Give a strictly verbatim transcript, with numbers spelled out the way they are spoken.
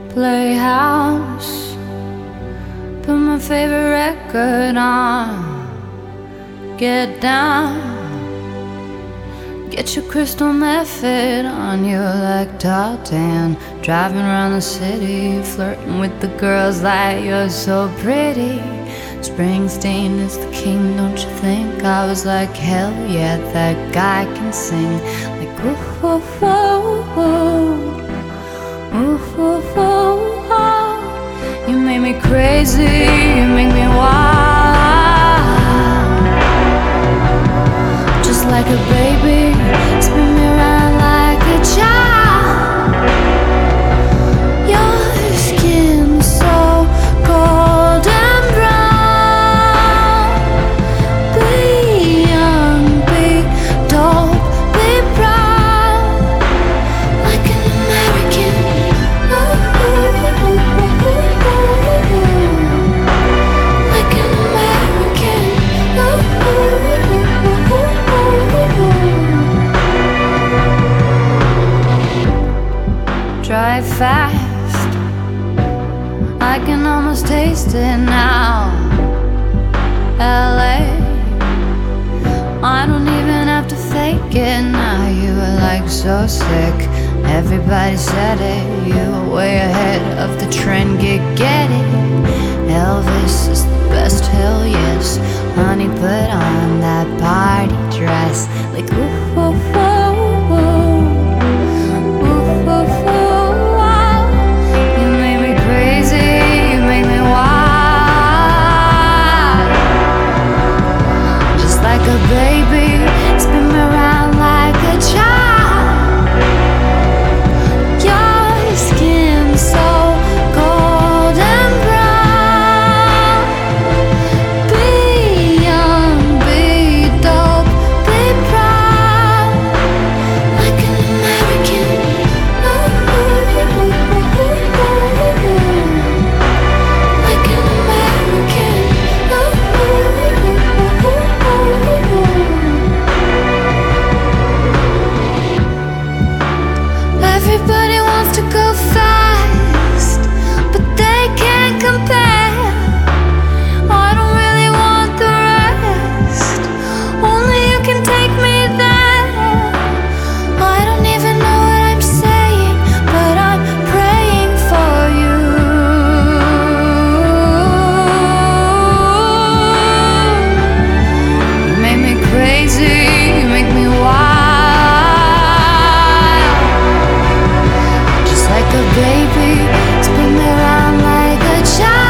Playhouse, put my favorite record on. Get down, get your crystal method on you like Tartan. Driving around the city, flirting with the girls like you're so pretty. Springsteen is the king, don't you think? I was like, hell yeah, that guy can sing. Like, ooh, ooh, ooh, ooh, ooh, ooh, ooh, ooh. You make me crazy, you make me wild. Just like a baby, spin me around like a child. Your skin so golden brown. Be young, be dope, be proud. Like an American. Ooh, ooh, ooh, ooh, ooh. Like an American. Ooh, ooh, ooh, ooh, ooh. Drive fast, I can almost taste it now. L A, I don't even have to fake it now. You were like so sick, everybody said it. You were way ahead of the trend, get, get it. Elvis is the best, hell yes. Honey, put on that party dress. Like ooh, ooh, ooh, ooh. Ooh, ooh, ooh, ooh. You make me crazy, you make me wild. Just like a baby, spin me around like a child. Your skin so golden brown. Be young, be dope, be proud. Like an American. Ooh, ooh, ooh, ooh, ooh. Like an American. Ooh, ooh, ooh, ooh, ooh. Everybody wants to go fast, but they can't compare. I don't really want the rest, only you can take me there. I don't even know what I'm saying, but I'm praying for you. You make me crazy, you make me wild. Just like a baby, spin me around like a child.